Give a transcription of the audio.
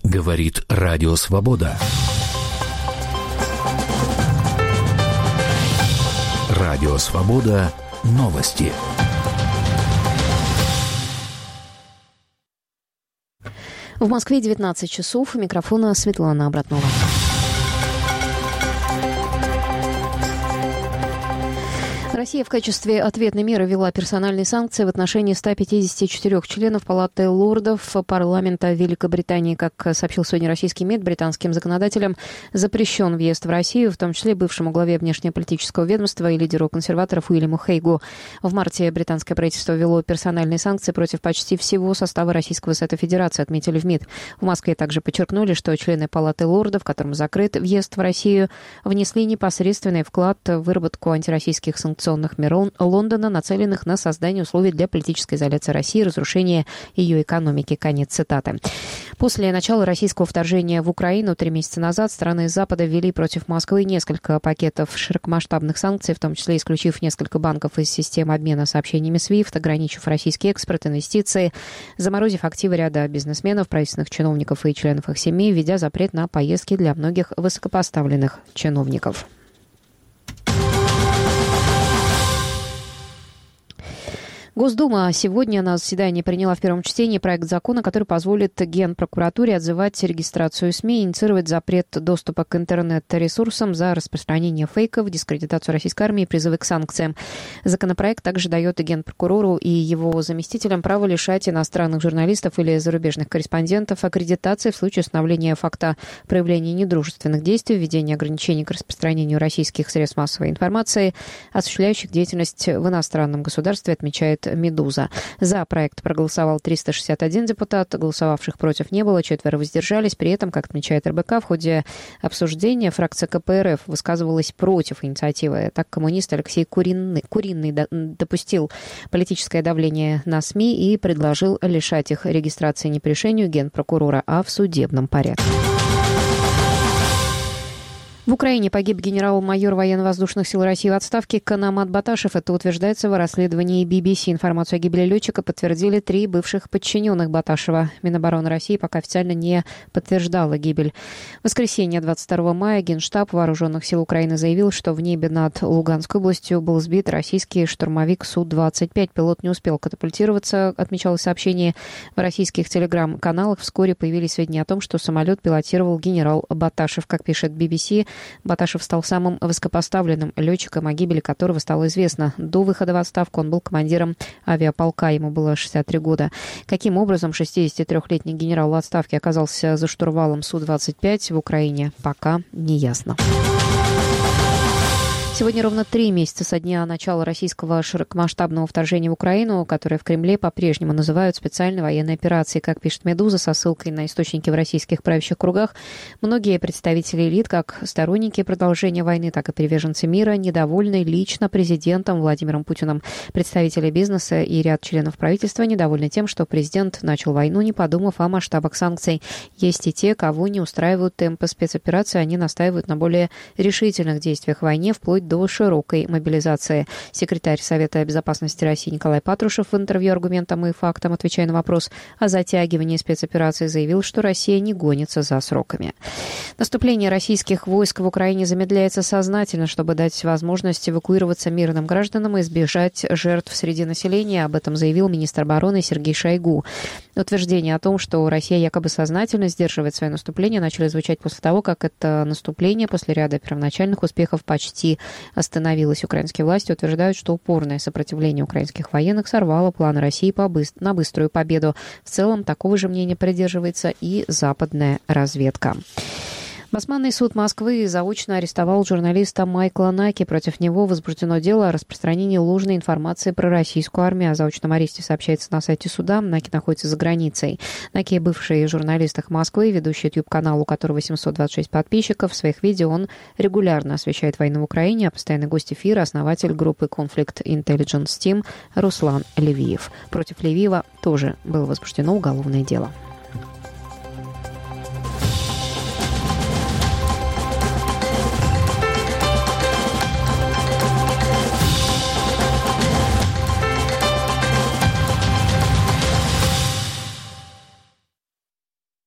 Говорит Радио Свобода. Радио Свобода. Новости. В Москве 19 часов. У микрофона Светлана Обратнова. Россия в качестве ответной меры ввела персональные санкции в отношении 154 членов Палаты лордов парламента Великобритании. Как сообщил сегодня российский МИД, британским законодателям запрещен въезд в Россию, в том числе бывшему главе внешнеполитического ведомства и лидеру консерваторов Уильяму Хейгу. В марте британское правительство ввело персональные санкции против почти всего состава Российского Совета Федерации, отметили в МИД. В Москве также подчеркнули, что члены Палаты лордов, которым закрыт въезд в Россию, внесли непосредственный вклад в выработку антироссийских санкционных мер Лондона, нацеленных на создание условий для политической изоляции России и разрушения ее экономики. Конец цитаты. После начала российского вторжения в Украину 3 месяца назад страны Запада ввели против Москвы несколько пакетов широкомасштабных санкций, в том числе исключив несколько банков из системы обмена сообщениями SWIFT, ограничив российский экспорт, инвестиции, заморозив активы ряда бизнесменов, правительственных чиновников и членов их семей, введя запрет на поездки для многих высокопоставленных чиновников. Госдума сегодня на заседании приняла в первом чтении проект закона, который позволит Генпрокуратуре отзывать регистрацию СМИ и инициировать запрет доступа к интернет-ресурсам за распространение фейков, дискредитацию российской армии и призывы к санкциям. Законопроект также дает Генпрокурору и его заместителям право лишать иностранных журналистов или зарубежных корреспондентов аккредитации в случае установления факта проявления недружественных действий, введения ограничений к распространению российских средств массовой информации, осуществляющих деятельность в иностранном государстве, отмечает «Медуза». За проект проголосовал 361 депутат, голосовавших против не было, 4 воздержались. При этом, как отмечает РБК, в ходе обсуждения фракция КПРФ высказывалась против инициативы. Так, коммунист Алексей Куриный допустил политическое давление на СМИ и предложил лишать их регистрации не по решению Генпрокурора, а в судебном порядке. В Украине погиб генерал-майор военно-воздушных сил России в отставке Канамат Баташев. Это утверждается в расследовании BBC. Информацию о гибели летчика подтвердили 3 бывших подчиненных Баташева. Минобороны России пока официально не подтверждала гибель. В воскресенье 22 мая Генштаб Вооруженных сил Украины заявил, что в небе над Луганской областью был сбит российский штурмовик Су-25. Пилот не успел катапультироваться, отмечалось сообщение. В российских телеграм-каналах вскоре появились сведения о том, что самолет пилотировал генерал Баташев. Как пишет BBC, Баташев стал самым высокопоставленным летчиком, о гибели которого стало известно. До выхода в отставку он был командиром авиаполка, ему было 63 года. Каким образом 63-летний генерал в отставке оказался за штурвалом Су-25 в Украине, пока не ясно. Сегодня ровно 3 месяца со дня начала российского широкомасштабного вторжения в Украину, которое в Кремле по-прежнему называют специальной военной операцией. Как пишет «Медуза» со ссылкой на источники в российских правящих кругах, многие представители элит, как сторонники продолжения войны, так и приверженцы мира, недовольны лично президентом Владимиром Путиным. Представители бизнеса и ряд членов правительства недовольны тем, что президент начал войну, не подумав о масштабах санкций. Есть и те, кого не устраивают темпы спецоперации, они настаивают на более решительных действиях в войне, вплоть до широкой мобилизации. Секретарь Совета безопасности России Николай Патрушев в интервью «Аргументам и фактам», отвечая на вопрос о затягивании спецоперации, заявил, что Россия не гонится за сроками. Наступление российских войск в Украине замедляется сознательно, чтобы дать возможность эвакуироваться мирным гражданам и избежать жертв среди населения. Об этом заявил министр обороны Сергей Шойгу. Утверждения о том, что Россия якобы сознательно сдерживает свое наступление, начали звучать после того, как это наступление после ряда первоначальных успехов почти остановилось. Украинские власти утверждают, что упорное сопротивление украинских военных сорвало планы России на быструю победу. В целом, такого же мнения придерживается и западная разведка. Басманный суд Москвы заочно арестовал журналиста Майкла Наки. Против него возбуждено дело о распространении ложной информации про российскую армию. О заочном аресте сообщается на сайте суда. Наки находится за границей. Наки – бывший журналист «Эхо Москвы», ведущий YouTube-канал, у которого 726 подписчиков. В своих видео он регулярно освещает войну в Украине, а постоянный гость эфира – основатель группы Conflict Intelligence Team Руслан Левиев. Против Левиева тоже было возбуждено уголовное дело.